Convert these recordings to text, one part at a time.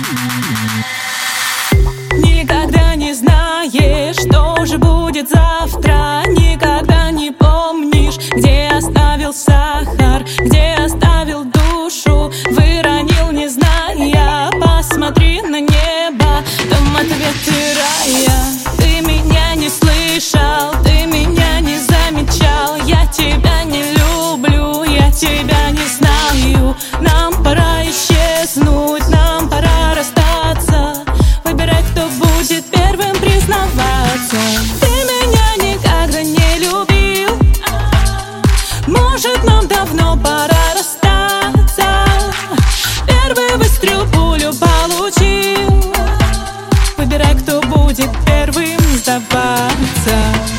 Никогда не знаешь, что же будет завтра. Никогда не помнишь, где оставил сахар, где оставил душу. Выронил, не зная. Посмотри на небо, там ответы рая. Ты меня не слышал, ты меня не замечал. Я тебя не люблю, я тебя не знаю. Нам пора исчезнуть, нам пора расстаться. Выбирай, кто будет первым признаваться. Ты меня никогда не любил. Может, нам давно пора расстаться. Первый выстрел пулю получил. Выбирай, кто будет первым сдаваться.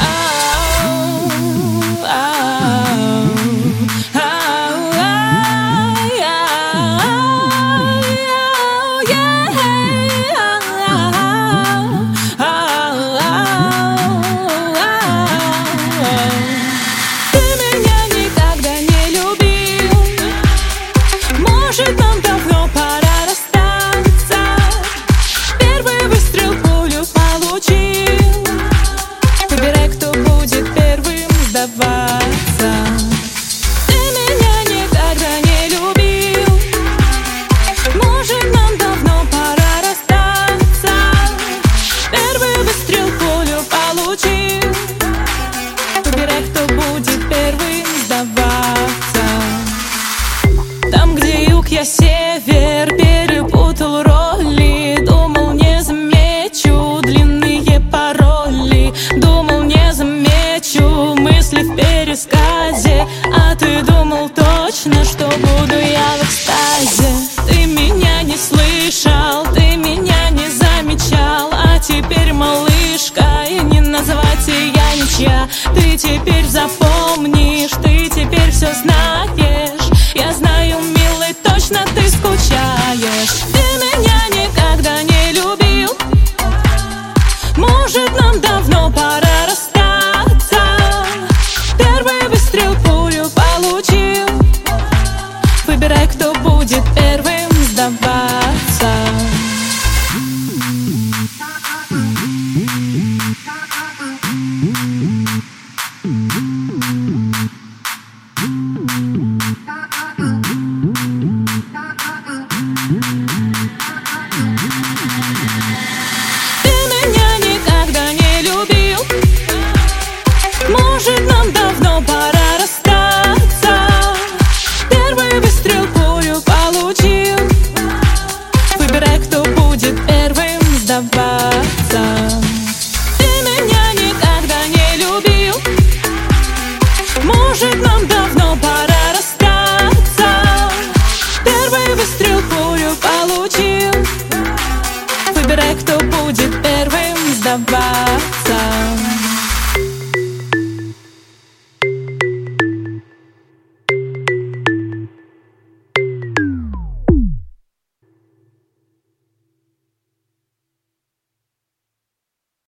Нам давно пора расстаться. Первый выстрел пулю получил. Выбирай, кто будет первым сдаваться. Ты меня никогда не любил. Может, нам давно пора расстаться. Первый выстрел пулю получил. Выбирай, кто будет первым сдаваться. Там, где юг, я север, перепутал роли. Думал, не замечу длинные пароли. Думал, не замечу мысли в пересказе. А ты думал точно, что буду я в экстазе. Ты меня не слышал, ты меня не замечал. А теперь, малышка, и не называть я ничья. Ты теперь запомнил.